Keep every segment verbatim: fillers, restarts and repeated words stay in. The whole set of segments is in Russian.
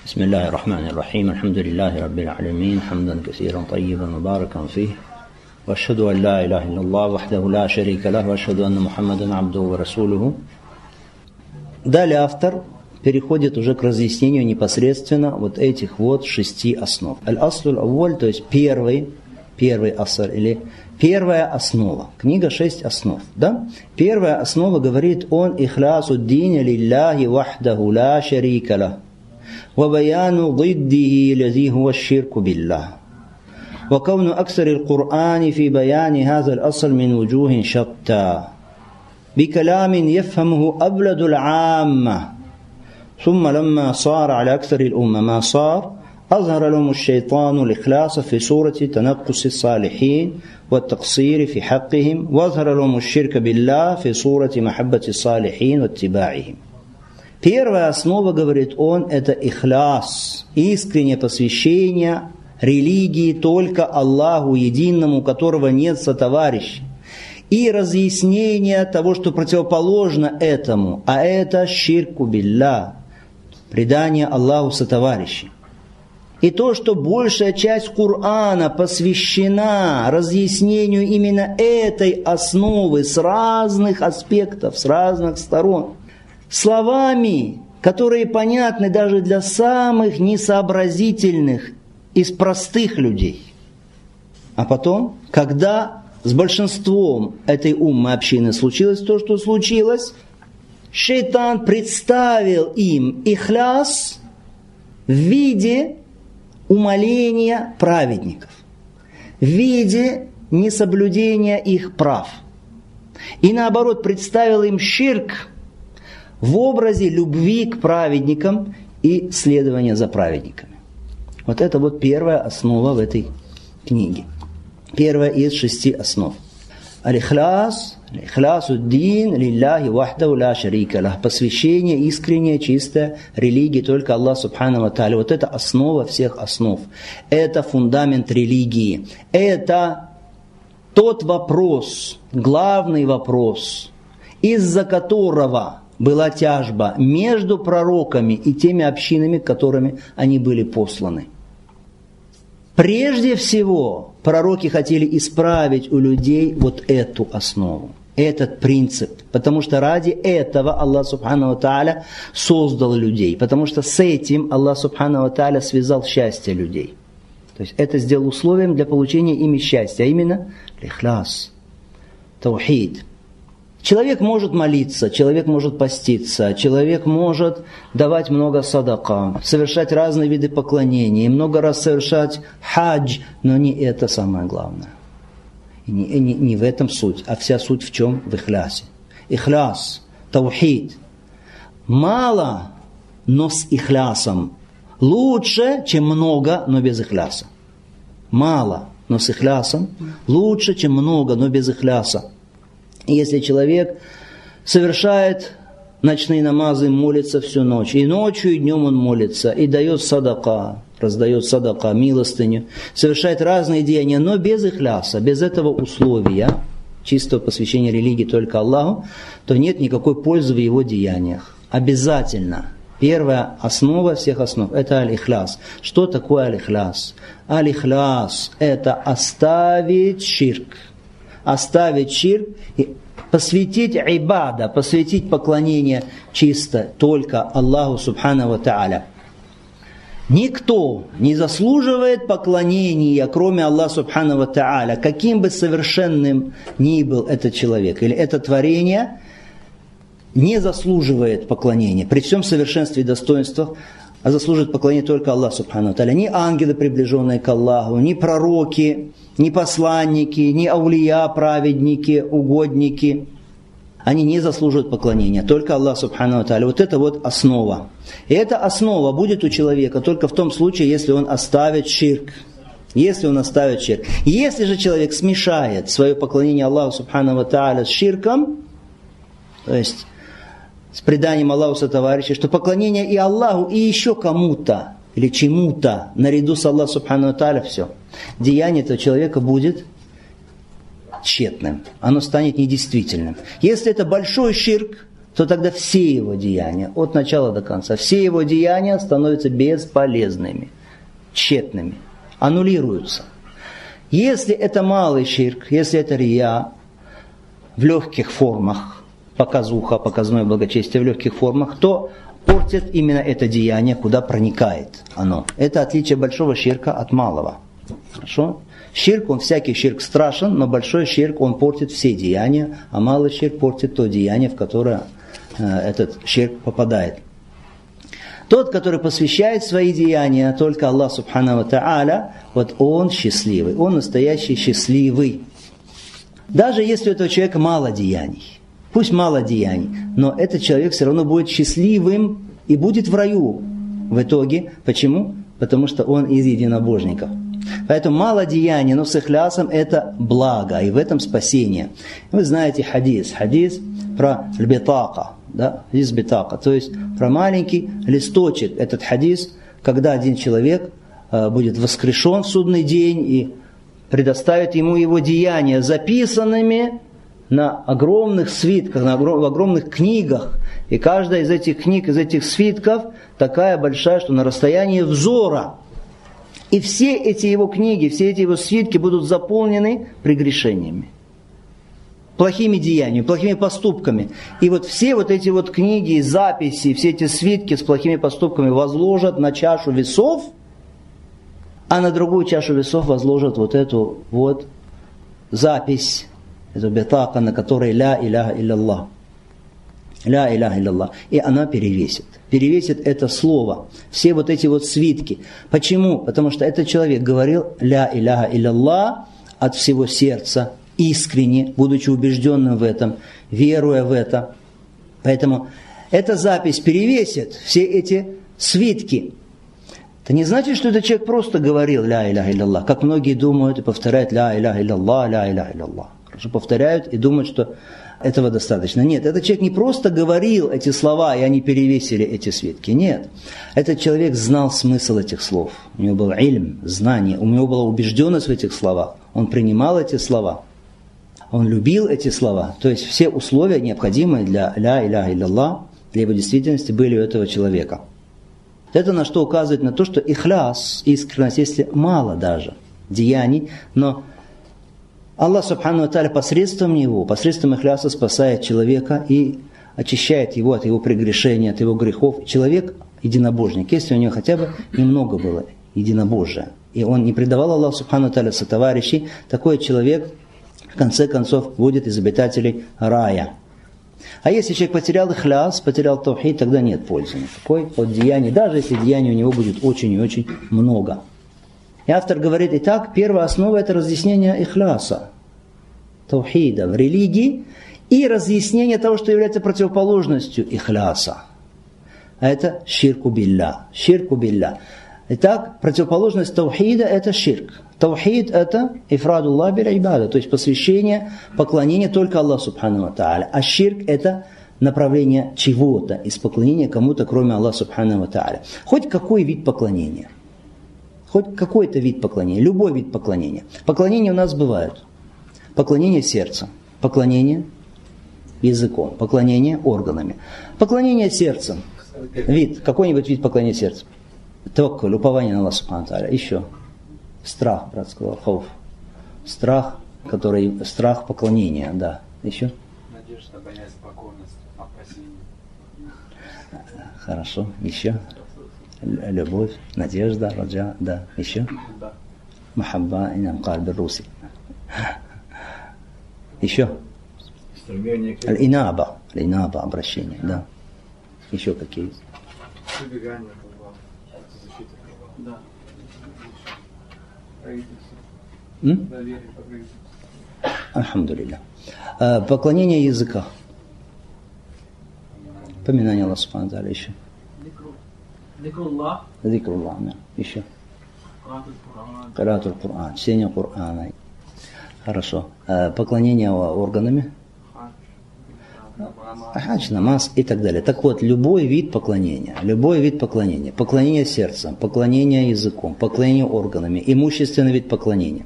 بسم الله الرحمن الرحيم الحمد لله رب العالمين حمدا كثيرا طيبا مباركا فيه وأشهد أن لا إله إلا الله وحده لا شريك له وأشهد أن محمدا عبده ورسوله. Далее автор переходит уже к разъяснению непосредственно вот этих вот шести основ. Аль-Аслуль Авваль, то есть первый, первый аср или первая основа. Книга шесть основ. Да? Первая основа говорит он ихлясу дина лилляхи вахдаху ла шарика лах. وبيان ضده الذي هو الشرك بالله وكون أكثر القرآن في بيان هذا الأصل من وجوه شتى بكلام يفهمه أبلد العامة ثم لما صار على أكثر الأمة ما صار أظهر لهم الشيطان الإخلاص في صورة تنقص الصالحين والتقصير في حقهم وأظهر لهم الشرك بالله في صورة محبة الصالحين واتباعهم. Первая основа, говорит он, это ихляс, искреннее посвящение религии только Аллаху единому, у которого нет сотоварища, и разъяснение того, что противоположно этому, а это ширку билля, предание Аллаху сотоварища. И то, что большая часть Корана посвящена разъяснению именно этой основы с разных аспектов, с разных сторон, словами, которые понятны даже для самых несообразительных из простых людей. А потом, когда с большинством этой уммы общины случилось то, что случилось, шайтан представил им ихляс в виде умаления праведников, в виде несоблюдения их прав. И наоборот, представил им ширк в образе любви к праведникам и следования за праведниками. Вот это вот первая основа в этой книге. Первая из шести основ. Аль-Ихляс, Аль-Ихлясуддин, лилляхи вахдаху ла шарика лах. Посвящение, искреннее, чистое религии только Аллах Субхану ва Тааля. Вот это основа всех основ. Это фундамент религии. Это тот вопрос, главный вопрос, из-за которого была тяжба между пророками и теми общинами, которыми они были посланы. Прежде всего, пророки хотели исправить у людей вот эту основу, этот принцип, потому что ради этого Аллах Субхану ва Тааля создал людей, потому что с этим Аллах Субхану ва Тааля связал счастье людей. То есть это сделал условием для получения ими счастья, а именно ихляс, таухид. Человек может молиться, человек может поститься, человек может давать много садака, совершать разные виды поклонений, много раз совершать хадж, но не это самое главное. И не, не, не в этом суть, а вся суть в чем? В ихлясе. Ихляс, таухид. Мало, но с ихлясом. Лучше, чем много, но без ихляса. Мало, но с ихлясом. Лучше, чем много, но без ихляса. Если человек совершает ночные намазы, молится всю ночь, и ночью, и днем он молится, и дает садака, раздает садака, милостыню, совершает разные деяния, но без ихляса, без этого условия, чистого посвящения религии только Аллаху, то нет никакой пользы в его деяниях. Обязательно. Первая основа всех основ – это аль-ихляс. Что такое аль-ихляс? Аль-ихляс – это оставить ширк. Оставить ширк и посвятить ибада, посвятить поклонение чисто только Аллаху Субхану ва Тааля. Никто не заслуживает поклонения, кроме Аллаха Субхану ва Тааля, каким бы совершенным ни был этот человек или это творение, не заслуживает поклонения при всем совершенстве и достоинствах, а заслуживает поклонения только Аллах Субхану ва Тааля. Ни ангелы, приближенные к Аллаху, ни пророки, ни посланники, ни аулия, праведники, угодники. Они не заслуживают поклонения, только Аллах Субхану ва Тааля. Вот это вот основа. И эта основа будет у человека только в том случае, если он оставит ширк. Если он оставит ширк. Если же человек смешает свое поклонение Аллаху Субхану ва Тааля с ширком, то есть с преданием Аллаху сотоварища, что поклонение и Аллаху, и еще кому-то, или чему-то, наряду с Аллахом Субхану ва Тааля, все. Деяние этого человека будет тщетным. Оно станет недействительным. Если это большой ширк, то тогда все его деяния, от начала до конца, все его деяния становятся бесполезными, тщетными, аннулируются. Если это малый ширк, если это рия в легких формах, показуха, показное благочестие в легких формах, то портит именно это деяние, куда проникает оно. Это отличие большого ширка от малого. Хорошо? Ширк, он всякий ширк страшен, но большой ширк, он портит все деяния, а малый ширк портит то деяние, в которое э, этот ширк попадает. Тот, который посвящает свои деяния только Аллах Субхану ва Тааля, вот он счастливый, он настоящий счастливый. Даже если у этого человека мало деяний, пусть мало деяний, но этот человек все равно будет счастливым и будет в раю в итоге. Почему? Потому что он из единобожников. Поэтому мало деяний, но с ихлясом это благо, и в этом спасение. Вы знаете хадис, хадис про битака, да, хадис битака, то есть про маленький листочек. Этот хадис, когда один человек э, будет воскрешен в судный день и предоставит ему его деяния записанными на огромных свитках, на огром, в огромных книгах. И каждая из этих книг, из этих свитков такая большая, что на расстоянии взора. И все эти его книги, все эти его свитки будут заполнены прегрешениями, плохими деяниями, плохими поступками. И вот все вот эти вот книги, записи, все эти свитки с плохими поступками возложат на чашу весов, а на другую чашу весов возложат вот эту вот запись, эту битака, на которой ля иляха илlallah. Ля иляха илlallah. И она перевесит. Перевесит это слово. Все вот эти вот свитки. Почему? Потому что этот человек говорил ля иляха илlallah от всего сердца, искренне, будучи убежденным в этом, веруя в это. Поэтому эта запись перевесит все эти свитки. Это не значит, что этот человек просто говорил ля иляха илlallah, как многие думают и повторяют ля иляха илlallah, ля иляха илlallah. Хорошо, повторяют и думают, что этого достаточно. Нет, этот человек не просто говорил эти слова, и они перевесили эти свитки. Нет, этот человек знал смысл этих слов. У него был ильм, знание, у него была убежденность в этих словах. Он принимал эти слова. Он любил эти слова. То есть все условия, необходимые для ля иляха илlallah, для его действительности, были у этого человека. Это на что указывает? На то, что ихляс, искренность, если мало даже деяний, но Аллах Субхану ва Тааля посредством него, посредством ихляса спасает человека и очищает его от его прегрешения, от его грехов. Человек единобожник, если у него хотя бы немного было единобожия, и он не предавал Аллаху Субхану ва Тааля сотоварищей, такой человек в конце концов будет из обитателей рая. А если человек потерял ихляс, потерял таухид, тогда нет пользы никакой от деяний, даже если деяний у него будет очень и очень много. И автор говорит, итак, первая основа это разъяснение ихляса, таухида в религии и разъяснение того, что является противоположностью ихляса. А это ширку билля. Ширку билля. Итак, противоположность таухида это ширк. Таухид это ифрадуллах биль ибада, то есть посвящение, поклонение только Аллаху Субхану ва Тааля. А ширк это направление чего-то из поклонения кому-то, кроме Аллаха Субхану ва Тааля. Хоть какой вид поклонения. Хоть какой-то вид поклонения, любой вид поклонения. Поклонения у нас бывают. Поклонение сердцем, поклонение языком, поклонение органами. Поклонение сердцем. Вид, какой-нибудь вид поклонения сердцем. Таваккуль, упование на Аллаха Субхану ва Тааля. Еще. Страх, брат сказал, хауф. Страх, который, страх поклонения, да. Еще? Надежда, боязнь, покорность, опасение. Хорошо, еще? Любовь, надежда, раджа, да. Еще? Махабба, инам кальби руси. Еще? Аль-инаба, аль-инаба, обращение, да. Еще какие? Убегание, защита. Да. Доверие, Альхамдулилля. Поклонение языка. Поминание Аллаха Субхану ва Тааля еще. Зикруллах. Зикруллах, еще. Каратуль Кур'ан. Чтение Кур'ана. Хорошо. Поклонение органами. Хадж, намаз и так далее. Так вот, любой вид поклонения, любой вид поклонения, поклонение сердцем, поклонение языком, поклонение органами, имущественный вид поклонения.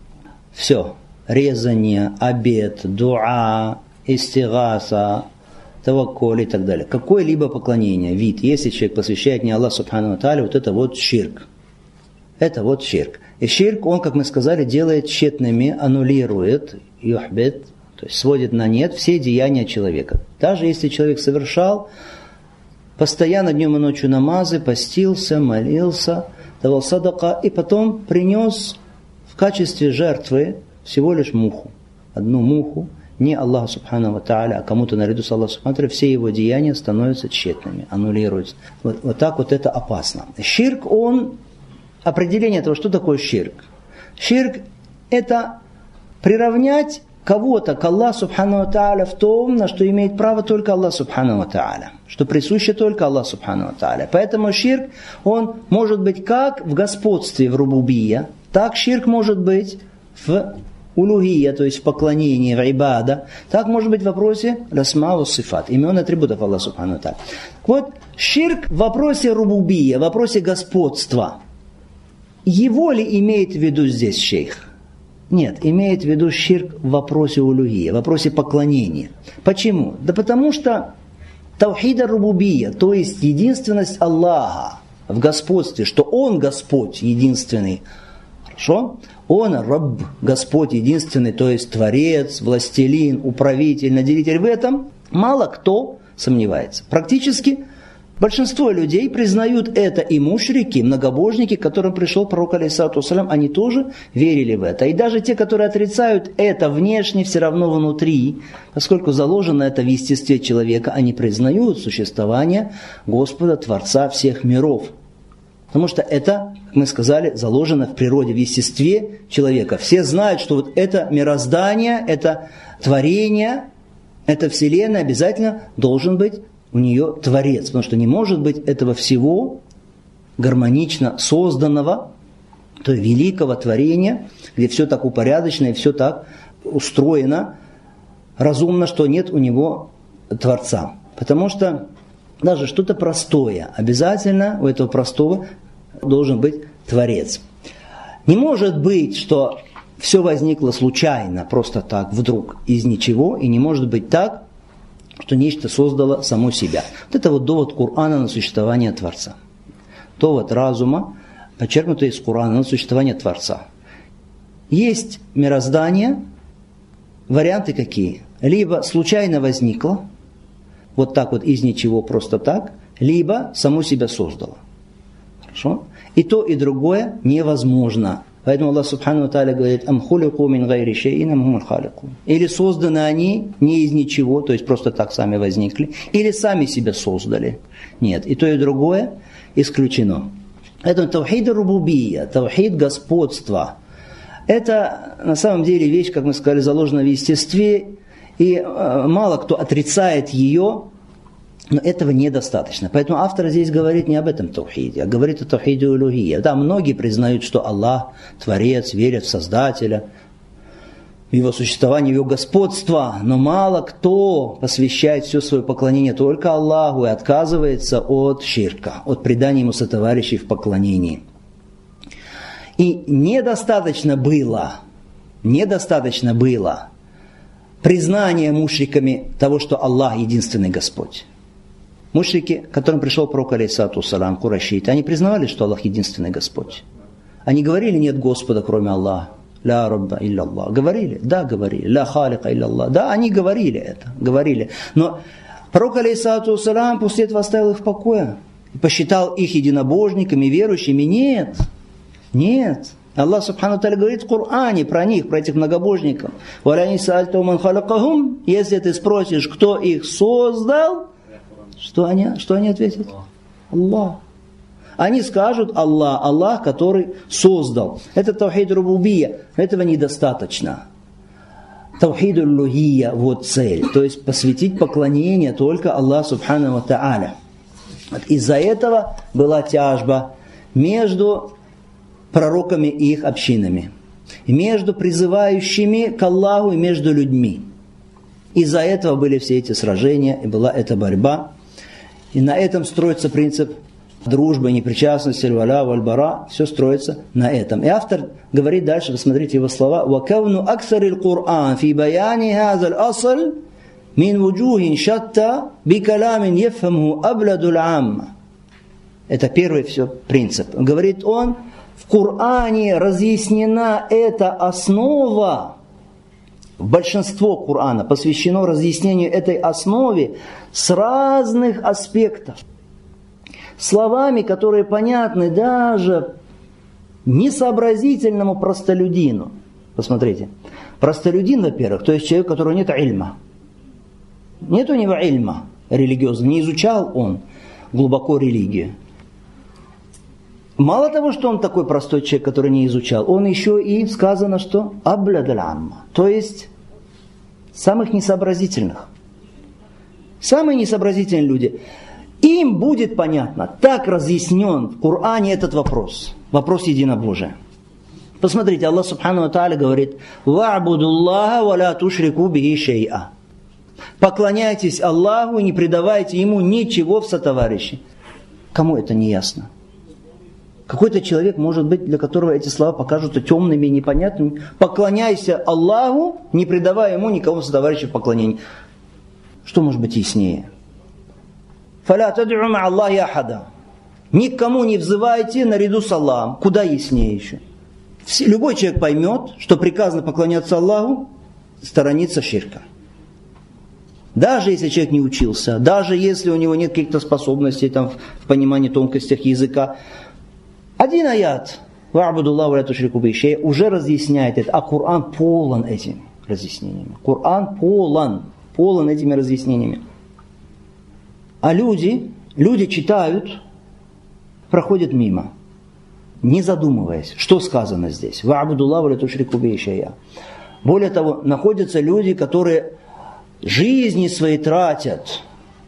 Все. Резание, обед, дуа, истигаса, таваккуль и так далее. Какое-либо поклонение, вид, если человек посвящает не Аллах Субхану ва Тааля, вот это вот ширк. Это вот ширк. И ширк, он, как мы сказали, делает тщетными, аннулирует, юхбет, то есть сводит на нет все деяния человека. Даже если человек совершал постоянно днем и ночью намазы, постился, молился, давал садака, и потом принес в качестве жертвы всего лишь муху. Одну муху, не Аллаху Субхану ва Тааля, а кому-то наряду с Аллахом Субхану ва Тааля, все его деяния становятся тщетными, аннулируются. Вот, вот так вот это опасно. Ширк, он, определение того, что такое ширк. Ширк – это приравнять кого-то к Аллаху Субхану ва Тааля в том, на что имеет право только Аллах Субхану ва Тааля, что присуще только Аллах Субхану ва Тааля. Поэтому ширк, он может быть как в господстве, в рубубия, так ширк может быть в улухия, то есть в поклонении, в ибада, так может быть в вопросе ласма ва сифат, имен и атрибутов Аллаха Субхану ва Тааля. Вот ширк в вопросе рубубия, в вопросе господства, его ли имеет в виду здесь шейх? Нет, имеет в виду ширк в вопросе улухия, в вопросе поклонения. Почему? Да потому что таухида рубубия, то есть единственность Аллаха в господстве, что Он Господь единственный, хорошо? Он Рабб, Господь единственный, то есть Творец, Властелин, Управитель, Наделитель. В этом мало кто сомневается. Практически большинство людей признают это, и мушрики, многобожники, к которым пришел пророк, алейхиссалату вассалям, они тоже верили в это. И даже те, которые отрицают это внешне, все равно внутри, поскольку заложено это в естестве человека, они признают существование Господа, Творца всех миров. Потому что это, как мы сказали, заложено в природе, в естестве человека. Все знают, что вот это мироздание, это творение, это вселенная обязательно должен быть у нее Творец. Потому что не может быть этого всего гармонично созданного, то великого творения, где все так упорядочено и все так устроено разумно, что нет у него Творца. Потому что даже что-то простое, обязательно у этого простого должен быть Творец. Не может быть, что все возникло случайно, просто так, вдруг, из ничего, и не может быть так, что нечто создало само себя. Вот это вот довод Корана на существование Творца. Довод разума, подчеркнутый из Корана на существование Творца. Есть мироздание, варианты какие? Либо случайно возникло, вот так вот из ничего, просто так, либо само себя создало. Хорошо? И то, и другое невозможно. Поэтому Аллах Субхану ва Тааля говорит: «Ам хулику мин гайри шейин ам хумуль халику». Или созданы они не из ничего, то есть просто так сами возникли, или сами себя создали. Нет, и то, и другое исключено. Это таухид рубубия, таухид господства. Это на самом деле вещь, как мы сказали, заложена в естестве, и э, мало кто отрицает ее, но этого недостаточно. Поэтому автор здесь говорит не об этом таухиде, а говорит о таухиде улухия. Да, многие признают, что Аллах Творец, верят в Создателя, в Его существование, в Его господство, но мало кто посвящает все свое поклонение только Аллаху и отказывается от ширка, от предания Ему сотоварищей в поклонении. И недостаточно было, недостаточно было признание мушриками того, что Аллах единственный Господь. Мушрики, к которым пришел пророк, алейхиссалату вассалям, курайшиты, они признавали, что Аллах единственный Господь. Они говорили: нет Господа, кроме Аллаха. Ля рабба илля Аллах. Говорили? Да, говорили. Ля халика илля Аллах. Да, они говорили это. Говорили. Но пророк, алейхиссалату вассалям, после этого оставил их в покое. И посчитал их единобожниками, верующими. Нет. Нет. Аллах Субхану ва Тааля говорит в Коране про них, про этих многобожников. Если ты спросишь, кто их создал, что они, что они ответят? Аллах. Они скажут: Аллах, Аллах, который создал. Это таухид рубубия. Этого недостаточно. Таухид улухия, вот цель. То есть посвятить поклонение только Аллаху Субхану ва Тааля. Вот из-за этого была тяжба между пророками и их общинами, между призывающими к Аллаху и между людьми. Из-за этого были все эти сражения, и была эта борьба. И на этом строится принцип дружбы, непричастности, аль-валя, валь-бара. Все строится на этом. И автор говорит дальше, посмотрите его слова: «Вакавну аксарил Кур'ан фи баяни хазаль асл Мин вуджухин шатта би каламин ефхамху абладуль амма. Это первый все принцип. Говорит он, в Коране разъяснена эта основа, большинство Корана посвящено разъяснению этой основы с разных аспектов. Словами, которые понятны даже несообразительному простолюдину. Посмотрите. Простолюдин, во-первых, то есть человек, у которого нет ильма. Нет у него ильма религиозного. Не изучал он глубоко религию. Мало того, что он такой простой человек, который не изучал, он еще и сказано, что абладаль амма. То есть самых несообразительных. Самые несообразительные люди. Им будет понятно, так разъяснен в Коране этот вопрос. Вопрос единобожия. Посмотрите, Аллах Субхану ва Тааля говорит: «Ва'будуллаха ва ла тушрику бихи шей'a». Поклоняйтесь Аллаху и не предавайте Ему ничего в сотоварищи. Кому это не ясно? Какой-то человек, может быть, для которого эти слова покажутся темными и непонятными. Поклоняйся Аллаху, не предавая Ему никого в сотоварищи в поклонении. Что может быть яснее? «Фаля тад'у ма Аллахи ахада». Никому не взывайте наряду с Аллахом. Куда яснее еще? Любой человек поймет, что приказано поклоняться Аллаху, сторониться ширка. Даже если человек не учился, даже если у него нет каких-то способностей там, в понимании тонкостях языка. Один аят, «Ва'будуллаху ва ля тушрику бихи шей'а», уже разъясняет это, а Коран полон этими разъяснениями. Коран полон, полон этими разъяснениями. А люди, люди читают, проходят мимо, не задумываясь, что сказано здесь. «Ва'будуллаху ва ля тушрику бихи шей'а». Более того, находятся люди, которые жизни свои тратят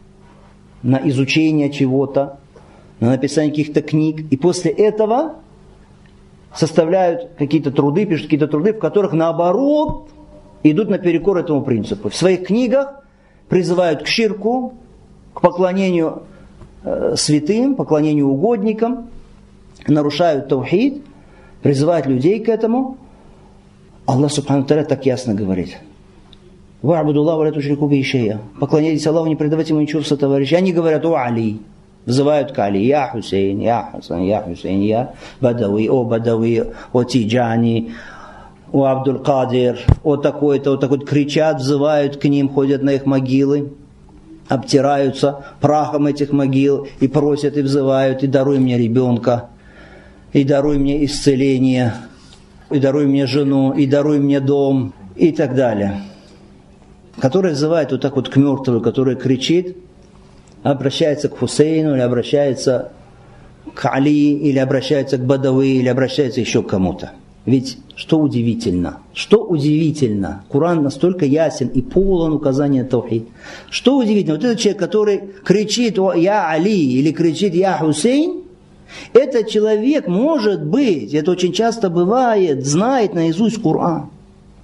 на изучение чего-то, на написание каких-то книг, и после этого составляют какие-то труды, пишут какие-то труды, в которых наоборот идут наперекор этому принципу. В своих книгах призывают к ширку, к поклонению э, святым, поклонению угодникам, нарушают таухид, призывают людей к этому. Аллах Субхану ва Тааля так ясно говорит: «Ва'будуллаху ва ля тушрику бихи шей'а». Поклоняйтесь Аллаху, не предавайте Ему ничего в сотоварищи. Они говорят: «О Али». Взывают к Али: «Я Хусейн, я Хасан, я Хусейн, я Бадави, о Бадави, о Тиджани, о Абдул Кадир, о такой-то, о такой-то». Кричат, взывают к ним, ходят на их могилы, обтираются прахом этих могил и просят, и взывают: «И даруй мне ребенка, и даруй мне исцеление, и даруй мне жену, и даруй мне дом», и так далее. Который взывает вот так вот к мертвому, который кричит, обращается к Хусейну, или обращается к Али, или обращается к Бадави, или обращается еще к кому-то. Ведь что удивительно, что удивительно, Коран настолько ясен и полон указания таухид. Что удивительно, вот этот человек, который кричит: «Я Али», или кричит: «Я Хусейн», этот человек, может быть, это очень часто бывает, знает наизусть Коран.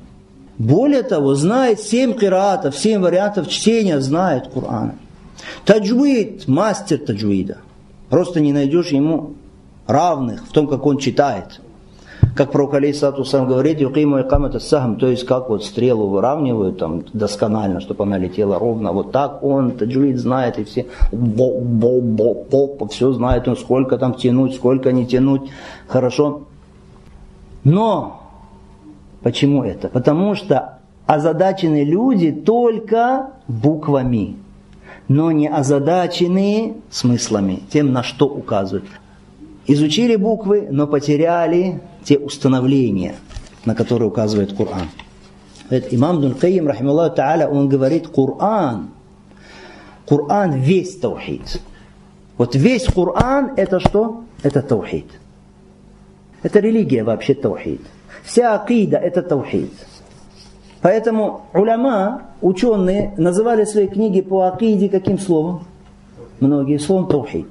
Более того, знает семь кираатов, семь вариантов чтения, знает Корана. Таджвид, мастер таджвида. Просто не найдешь ему равных в том, как он читает. Как пророк алейхиссалату вассалям говорит: «Юкиму икамат ас-сахм», то есть как вот стрелу выравнивают там, досконально, чтобы она летела ровно. Вот так он таджвид знает, и все бо-бо-бо-бо, все знает, он сколько там тянуть, сколько не тянуть. Хорошо. Но почему это? Потому что озадачены люди только буквами, но не озадачены смыслами, тем, на что указывают. Изучили буквы, но потеряли те установления, на которые указывает Коран. Имам Ибн Кайим, рахимахуллаху та'аля, он говорит: Коран, Коран весь таухид. Вот весь Коран это что? Это таухид. Это религия вообще таухид. Вся акида это таухид. Поэтому уляма, ученые, называли свои книги по акиде каким словом? Многие словом таухид.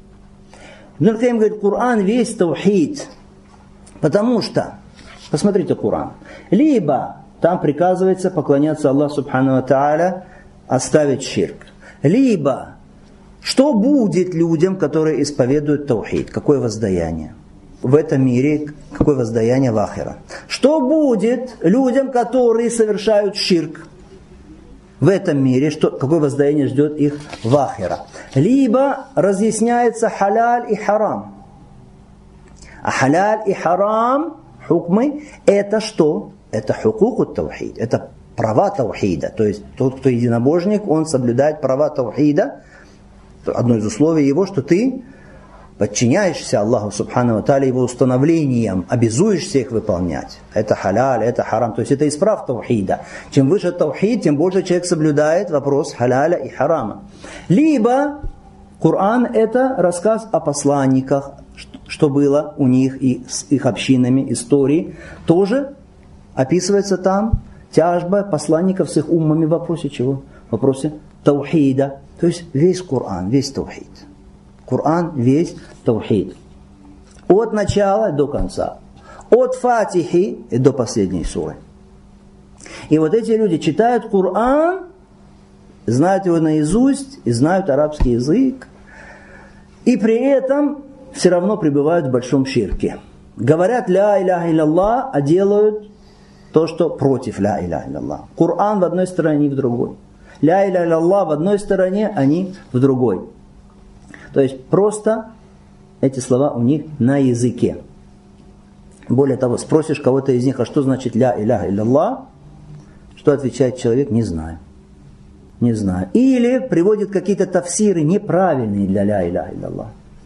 Ибн Кайим говорит: Коран весь таухид. Потому что, посмотрите Коран, либо там приказывается поклоняться Аллаху Субхану ва Тааля, оставить ширк. Либо, что будет людям, которые исповедуют таухид? Какое воздаяние? В этом мире, какое воздаяние в ахира? Что будет людям, которые совершают ширк? в этом мире, что, какое воздаяние ждет их в ахира. Либо разъясняется халяль и харам. А халяль и харам, хукмы, это что? Это хукуку таухид, это права таухида. То есть тот, кто единобожник, он соблюдает права таухида. Одно из условий его, что ты подчиняешься Аллаху Субхану ва Тааля его установлениям, обязуешься их выполнять. Это халяль, это харам. То есть это из прав таухида. Чем выше таухид, тем больше человек соблюдает вопрос халяля и харама. Либо Коран это рассказ о посланниках, что было у них и с их общинами, истории. Тоже описывается там тяжба посланников с их уммами в вопросе чего? В вопросе таухида. То есть весь Коран, весь таухид. Коран весь таухид. От начала до конца. От Фатихи и до последней суры. И вот эти люди читают Коран, знают его наизусть и знают арабский язык. И при этом все равно пребывают в большом ширке. Говорят ля иляха илlallah, а делают то, что против ля иляха илlallah. Коран в одной стороне, в другой. Ля иляха илlallah в одной стороне, они в другой. То есть просто эти слова у них на языке. Более того, спросишь кого-то из них, а что значит ля иляха илlallah? Что отвечает человек? Не знаю. Не знаю. Или приводит какие-то тафсиры неправильные для ля иляха илlallah.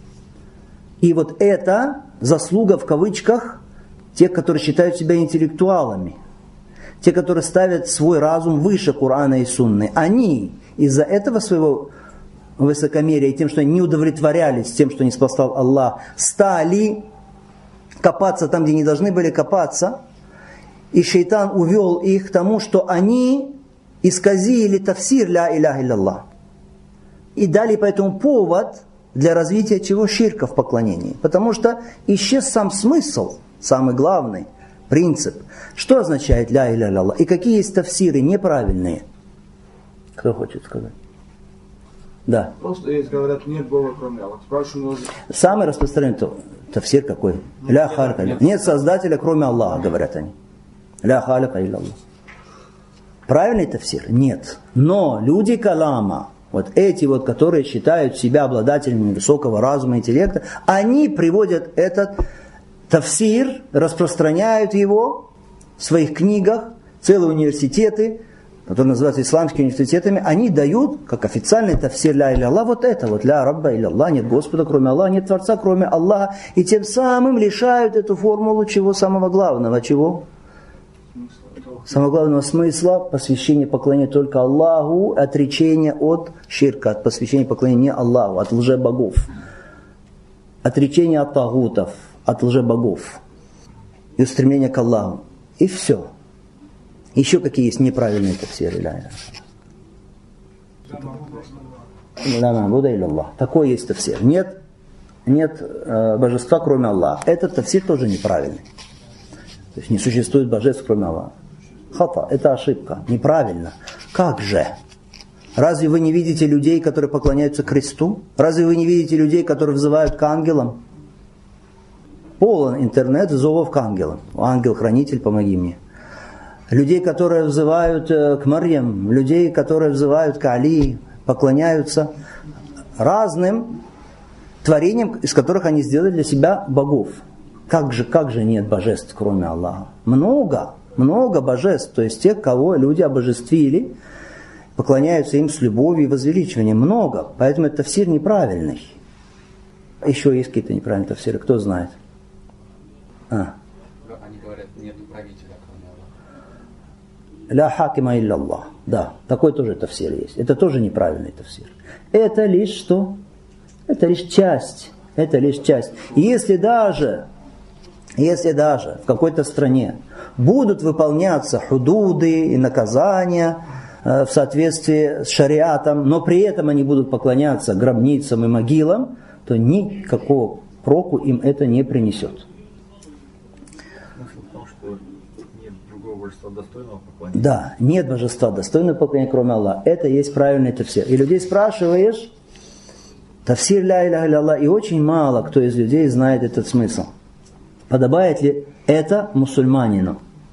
И вот это заслуга в кавычках тех, которые считают себя интеллектуалами. Те, которые ставят свой разум выше Корана и Сунны. Они из-за этого своего высокомерия и тем, что они не удовлетворялись тем, что не спасал Аллах, стали копаться там, где не должны были копаться. И шейтан увел их к тому, что они исказили тафсир ля иляха илlallah. И дали по этому повод для развития чего? Ширка в поклонении. Потому что исчез сам смысл, самый главный принцип. Что означает ля иляха илlallah? И какие есть тафсиры неправильные? Кто хочет сказать? Да. Просто есть, говорят, нет Бога кроме Аллаха. Спрашиваю, самый распространенный тафсир какой? Ля халика илlallah. Нет создателя кроме Аллаха, говорят они. Ля халика илlallah. Правильный тафсир? Нет. Но люди калама, вот эти вот, которые считают себя обладателями высокого разума и интеллекта, они приводят этот тафсир, распространяют его в своих книгах, целые университеты, которые называются исламскими университетами, они дают, как официальный тафсир ля иля Аллах, вот это вот, ля рабба иля Аллах, нет Господа кроме Аллаха, нет Творца кроме Аллаха, и тем самым лишают эту формулу чего самого главного, чего? Самого главного смысла посвящения поклонения только Аллаху, отречения от ширка, от посвящения поклонения не Аллаху, от лжебогов, отречения от тагутов, от лжебогов и устремления к Аллаху. И все. Еще какие есть неправильные тафсиры? Такой есть тафсир. Нет, нет э, божества кроме Аллаха. Этот тафсир тоже неправильный. То есть не существует божеств кроме Аллаха. Хата, это ошибка, неправильно. Как же? Разве вы не видите людей, которые поклоняются кресту? Разве вы не видите людей, которые взывают к ангелам? Полон интернет взывов к ангелам. Ангел-хранитель, помоги мне. Людей, которые взывают к Марьям, людей, которые взывают к Али, поклоняются разным творениям, из которых они сделали для себя богов. Как же, как же нет божеств, кроме Аллаха? Много. Много божеств, то есть тех, кого люди обожествили, поклоняются им с любовью и возвеличиванием. Много, поэтому это тафсир неправильный. Еще есть какие-то неправильные тафсиры, кто знает? А. Они говорят, нет правителя, кроме Аллаха. Ля хакима илля Аллах. Да, такой тоже тафсир есть. Это тоже неправильный тафсир. Это лишь что? Это лишь часть. Это лишь часть. И если даже, если даже в какой-то стране будут выполняться худуды и наказания э, в соответствии с шариатом, но при этом они будут поклоняться гробницам и могилам, то никакого проку им это не принесет. Смысл в том, что нет другого божества достойного поклонения. Да, нет божества достойного поклонения, кроме Аллаха. Это есть правильный тафсир. И людей спрашиваешь, тафсир ля иляха илля Аллах, и очень мало кто из людей знает этот смысл. Подобает ли это мусульманину?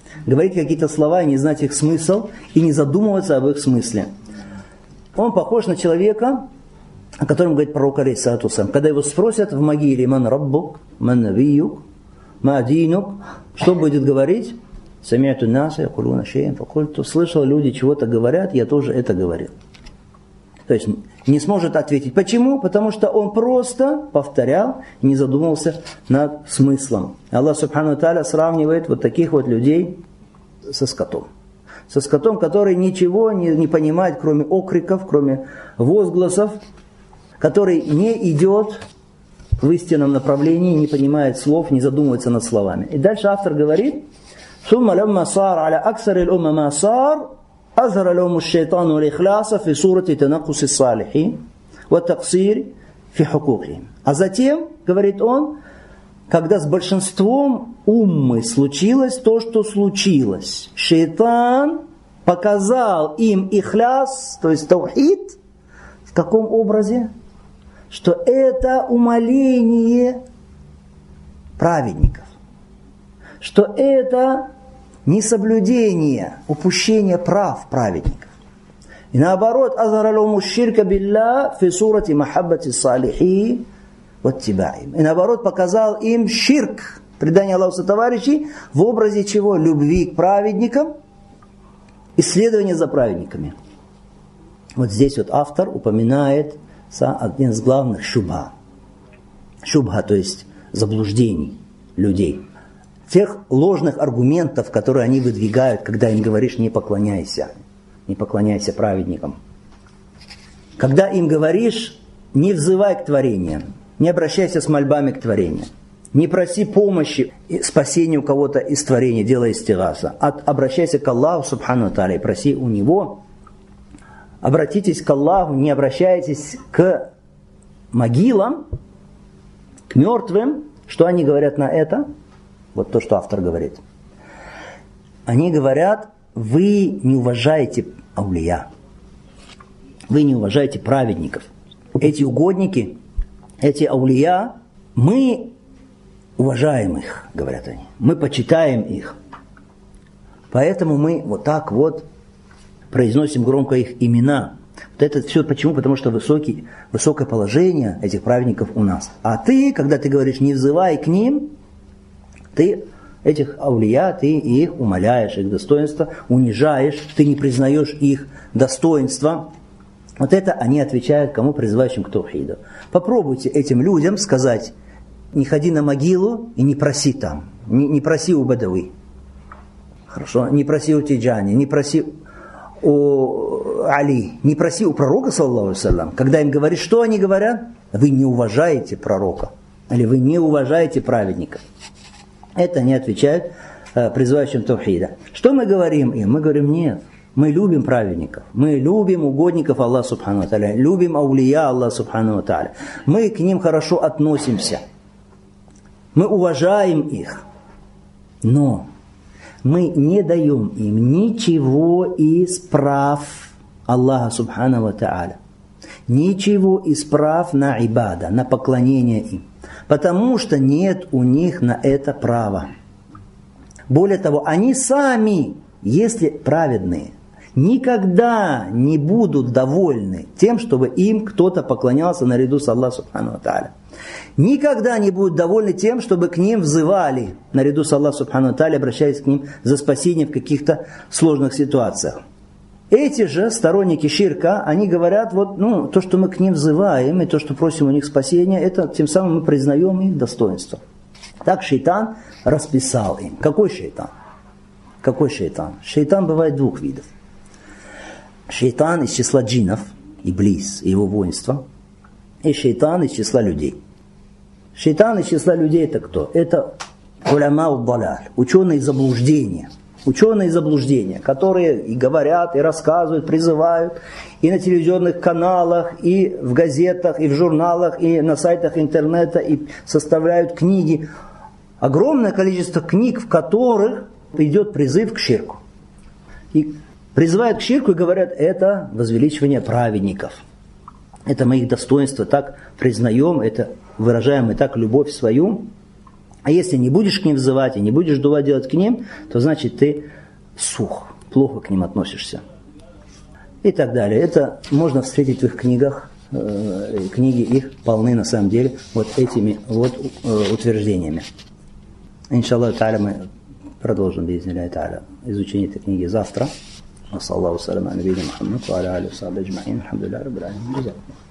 говорить какие-то слова и не знать их смысл, и не задумываться об их смысле. Он похож на человека, о котором говорит пророк алейхиссалату вассалям. Когда его спросят в могиле: «Ман раббук, ман навиюк, ма динук», что будет говорить? «Сами'ту наса якулуна шей'ан факульту». Слышал, люди чего-то говорят, я тоже это говорил. То есть не сможет ответить. Почему? Потому что он просто повторял, не задумывался над смыслом. Аллах субхану ва тааля сравнивает вот таких вот людей со скотом. Со скотом, который ничего не, не понимает, кроме окриков, кроме возгласов, который не идет в истинном направлении, не понимает слов, не задумывается над словами. И дальше автор говорит: «Сумма лямма сар аля аксар ил-умма ма сар, азхара лахуму ш-шайтану ал-ихляса фи сурати танаккуси ас-салихин ва таксир фи хукукихим». А затем, говорит он, когда с большинством уммы случилось то, что случилось, шайтан показал им ихляс, то есть таухид, в каком образе? Что это умаление праведников, что это несоблюдение, упущение прав праведников. И наоборот, азаралуму ширка билля фи сурати махаббати салихи вот тебя им. И наоборот, показал им ширк, предание Аллаху сотоварищей, в образе чего? Любви к праведникам, исследования за праведниками. Вот здесь вот автор упоминает один из главных шубха. Шубха, то есть заблуждений людей. Тех ложных аргументов, которые они выдвигают, когда им говоришь: не поклоняйся, не поклоняйся праведникам. Когда им говоришь: не взывай к творениям, не обращайся с мольбами к творению, не проси помощи и спасения у кого-то из творения, делай истигаса, обращайся к Аллаху субхану ва тааля и проси у Него. Обратитесь к Аллаху, не обращайтесь к могилам, к мертвым. Что они говорят на это? Вот то, что автор говорит. Они говорят: вы не уважаете аулия, вы не уважаете праведников. Эти угодники, эти аулия, мы уважаем их, говорят они, мы почитаем их. Поэтому мы вот так вот произносим громко их имена. Вот это все почему? Потому что высокий, высокое положение этих праведников у нас. А ты, когда ты говоришь: не взывай к ним, ты этих аулия, ты их умаляешь, их достоинство, унижаешь, ты не признаешь их достоинства. Вот это они отвечают кому? Призывающим к таухиду. Попробуйте этим людям сказать: не ходи на могилу и не проси там, не, не проси у бадауи. Хорошо? Не проси у Тиджани, не проси у Али, не проси у пророка, саллаллаху алейхи ва саллям. Когда им говоришь, что они говорят? Вы не уважаете пророка, или вы не уважаете праведника. Это они отвечают э, призывающим таухида. Что мы говорим им? Мы говорим: нет, мы любим праведников, мы любим угодников Аллаха субхану ва тааля, любим аулия Аллаха субхану ва тааля. Мы к ним хорошо относимся, мы уважаем их, но мы не даем им ничего из прав Аллаха субхану ва тааля, ничего из прав на ибада, на поклонение им, потому что нет у них на это права. Более того, они сами, если праведные, никогда не будут довольны тем, чтобы им кто-то поклонялся наряду с Аллахом субхану ва тааля. Никогда не будут довольны тем, чтобы к ним взывали наряду с Аллахом субхану ва тааля, обращаясь к ним за спасением в каких-то сложных ситуациях. Эти же сторонники ширка, они говорят: вот, ну, то, что мы к ним взываем, и то, что просим у них спасения, это тем самым мы признаем их достоинство. Так шайтан расписал им. Какой шайтан? Какой шайтан? Шайтан бывает двух видов. Шайтан из числа джиннов, иблис и его воинство, и шайтан из числа людей. Шайтан из числа людей это кто? Это уляма ад-далаль, ученые заблуждения. Ученые заблуждения, которые и говорят, и рассказывают, призывают, и на телевизионных каналах, и в газетах, и в журналах, и на сайтах интернета, и составляют книги. Огромное количество книг, в которых идет призыв к ширку. И призывают к ширку и говорят: это возвеличивание праведников. Это мы их достоинства так признаем, это выражаем мы так любовь свою А если не будешь к ним взывать и не будешь дуа делать к ним, то значит ты сух, плохо к ним относишься. И так далее. Это можно встретить в их книгах. Книги их полны на самом деле вот этими вот утверждениями. Иншаллах та'аля мы продолжим би'изниллахи та'аля изучение этой книги завтра. Саллаллаху салям аля набийина Мухаммад ва аля алихи ва сахбихи аджмаин. Алхамдулиллахи раббил аламин.